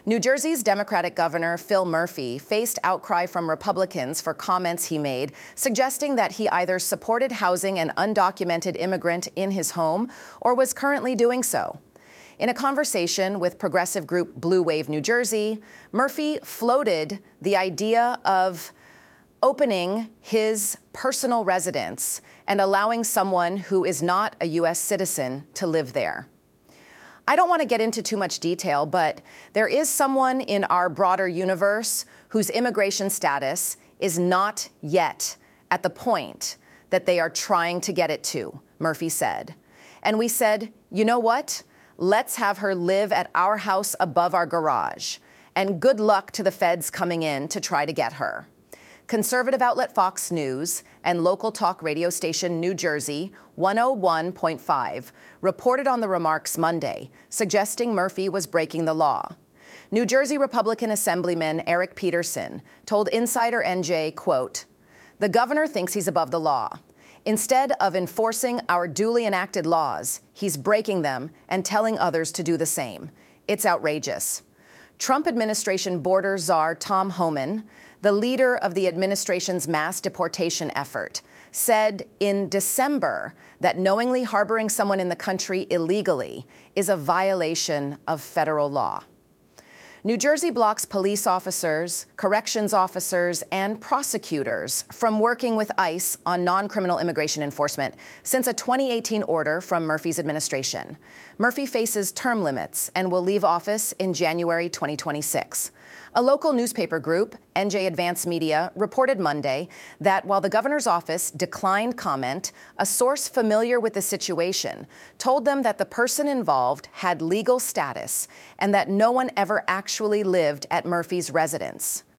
New Jersey's Democratic Governor Phil Murphy faced outcry from Republicans for comments he made, suggesting that he either supported housing an undocumented immigrant in his home or was currently doing so. In a conversation with progressive group Blue Wave New Jersey, Murphy floated the idea of opening his personal residence and allowing someone who is not a U.S. citizen to live there. I don't want to get into too much detail, but there is someone in our broader universe whose immigration status is not yet at the point that they are trying to get it to, Murphy said. And we said, you know what? Let's have her live at our house above our garage. And good luck to the feds coming in to try to get her. Conservative outlet Fox News and local talk radio station New Jersey 101.5 reported on the remarks Monday, suggesting Murphy was breaking the law. New Jersey Republican Assemblyman Eric Peterson told Insider NJ, quote, "The governor thinks he's above the law. Instead of enforcing our duly enacted laws, he's breaking them and telling others to do the same. It's outrageous." Trump administration border czar Tom Homan, the leader of the administration's mass deportation effort, said in December that knowingly harboring someone in the country illegally is a violation of federal law. New Jersey blocks police officers, corrections officers, and prosecutors from working with ICE on non-criminal immigration enforcement since a 2018 order from Murphy's administration. Murphy faces term limits and will leave office in January 2026. A local newspaper group, NJ Advance Media, reported Monday that while the governor's office declined comment, a source familiar with the situation told them that the person involved had legal status and that no one ever actually lived at Murphy's residence.